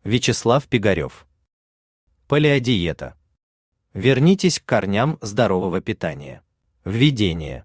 Вячеслав Пигарев. Палеодиета. Вернитесь к корням здорового питания. Введение.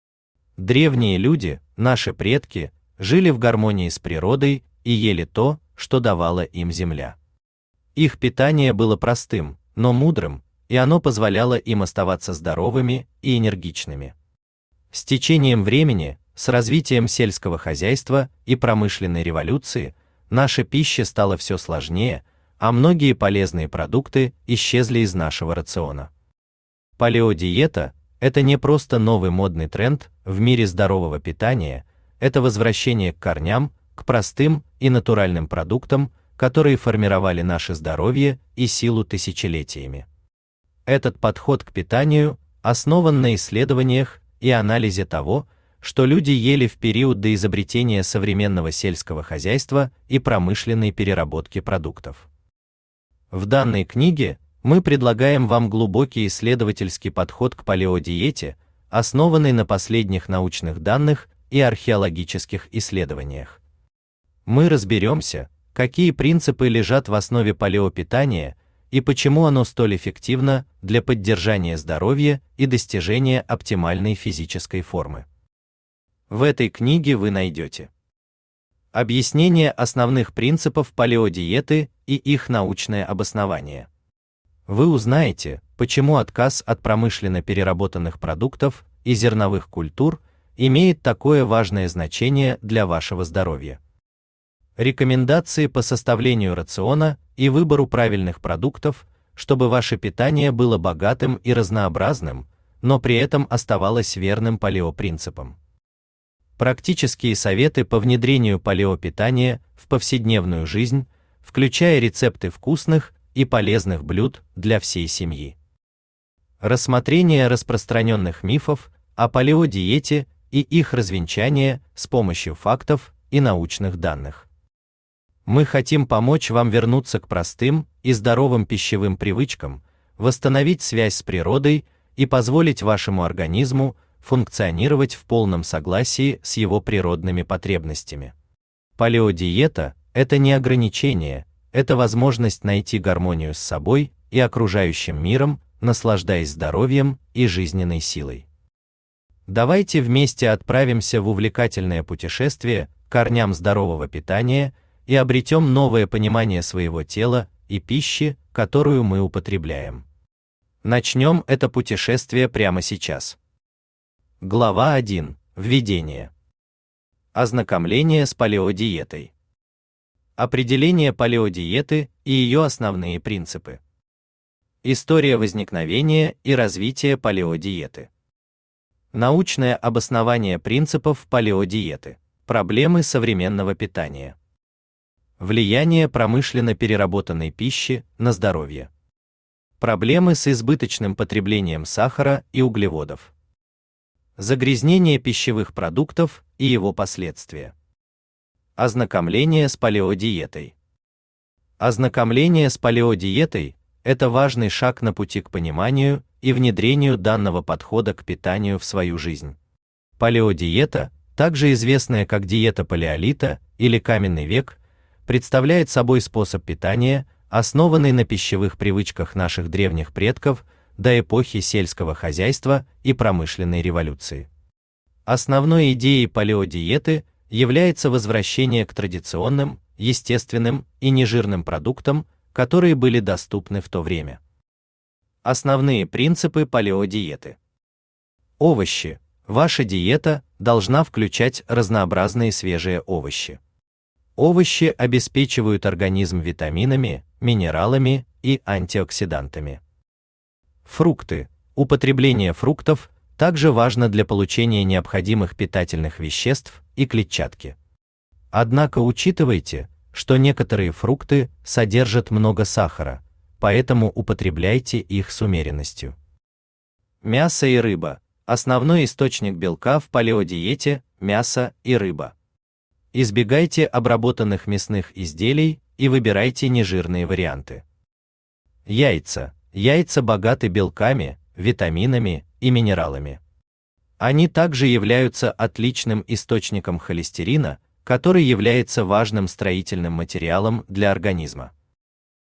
Древние люди, наши предки, жили в гармонии с природой и ели то, что давала им земля. Их питание было простым, но мудрым, и оно позволяло им оставаться здоровыми и энергичными. С течением времени, с развитием сельского хозяйства и промышленной революции, наша пища стала все сложнее, а многие полезные продукты исчезли из нашего рациона. Палеодиета – это не просто новый модный тренд в мире здорового питания, это возвращение к корням, к простым и натуральным продуктам, которые формировали наше здоровье и силу тысячелетиями. Этот подход к питанию основан на исследованиях и анализе того, что люди ели в период до изобретения современного сельского хозяйства и промышленной переработки продуктов. В данной книге мы предлагаем вам глубокий исследовательский подход к палеодиете, основанный на последних научных данных и археологических исследованиях. Мы разберемся, какие принципы лежат в основе палеопитания и почему оно столь эффективно для поддержания здоровья и достижения оптимальной физической формы. В этой книге вы найдете объяснение основных принципов палеодиеты и их научное обоснование. Вы узнаете, почему отказ от промышленно переработанных продуктов и зерновых культур имеет такое важное значение для вашего здоровья. Рекомендации по составлению рациона и выбору правильных продуктов, чтобы ваше питание было богатым и разнообразным, но при этом оставалось верным палеопринципам. Практические советы по внедрению палеопитания в повседневную жизнь, включая рецепты вкусных и полезных блюд для всей семьи. Рассмотрение распространенных мифов о палеодиете и их развенчание с помощью фактов и научных данных. Мы хотим помочь вам вернуться к простым и здоровым пищевым привычкам, восстановить связь с природой и позволить вашему организму функционировать в полном согласии с его природными потребностями. Палеодиета – это не ограничение, это возможность найти гармонию с собой и окружающим миром, наслаждаясь здоровьем и жизненной силой. Давайте вместе отправимся в увлекательное путешествие к корням здорового питания и обретем новое понимание своего тела и пищи, которую мы употребляем. Начнем это путешествие прямо сейчас. Глава 1. Введение. Ознакомление с палеодиетой. Определение палеодиеты и ее основные принципы. История возникновения и развития палеодиеты. Научное обоснование принципов палеодиеты. Проблемы современного питания. Влияние промышленно переработанной пищи на здоровье. Проблемы с избыточным потреблением сахара и углеводов. Загрязнение пищевых продуктов и его последствия. Ознакомление с палеодиетой. Ознакомление с палеодиетой – это важный шаг на пути к пониманию и внедрению данного подхода к питанию в свою жизнь. Палеодиета, также известная как диета палеолита или каменный век, представляет собой способ питания, основанный на пищевых привычках наших древних предков до эпохи сельского хозяйства и промышленной революции. Основной идеей палеодиеты является возвращение к традиционным, естественным и нежирным продуктам, которые были доступны в то время. Основные принципы палеодиеты. Овощи. Ваша диета должна включать разнообразные свежие овощи. Овощи обеспечивают организм витаминами, минералами и антиоксидантами. Фрукты. Употребление фруктов также важно для получения необходимых питательных веществ и клетчатки. Однако учитывайте, что некоторые фрукты содержат много сахара, поэтому употребляйте их с умеренностью. Мясо и рыба. Основной источник белка в палеодиете – мясо и рыба. Избегайте обработанных мясных изделий и выбирайте нежирные варианты. Яйца. Яйца богаты белками, витаминами и минералами. Они также являются отличным источником холестерина, который является важным строительным материалом для организма.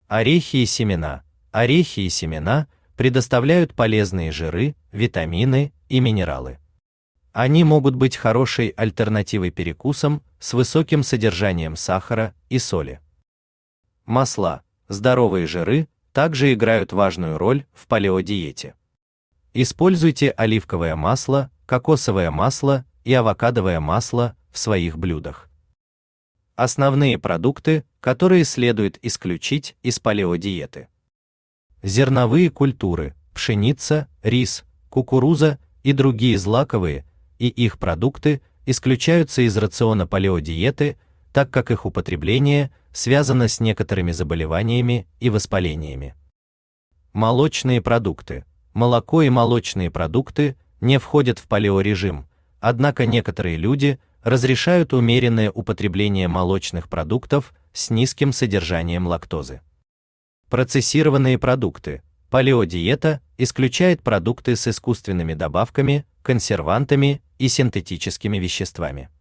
Орехи и семена. Орехи и семена предоставляют полезные жиры, витамины и минералы. Они могут быть хорошей альтернативой перекусам с высоким содержанием сахара и соли. Масла. Здоровые жиры также играют важную роль в палеодиете. Используйте оливковое масло, кокосовое масло и авокадовое масло в своих блюдах. Основные продукты, которые следует исключить из палеодиеты. Зерновые культуры: пшеница, рис, кукуруза и другие злаковые, и их продукты исключаются из рациона палеодиеты, так как их употребление связано с некоторыми заболеваниями и воспалениями. Молочные продукты. Молоко и молочные продукты не входят в палеорежим, однако некоторые люди разрешают умеренное употребление молочных продуктов с низким содержанием лактозы. Процессированные продукты. Палеодиета исключает продукты с искусственными добавками, консервантами и синтетическими веществами.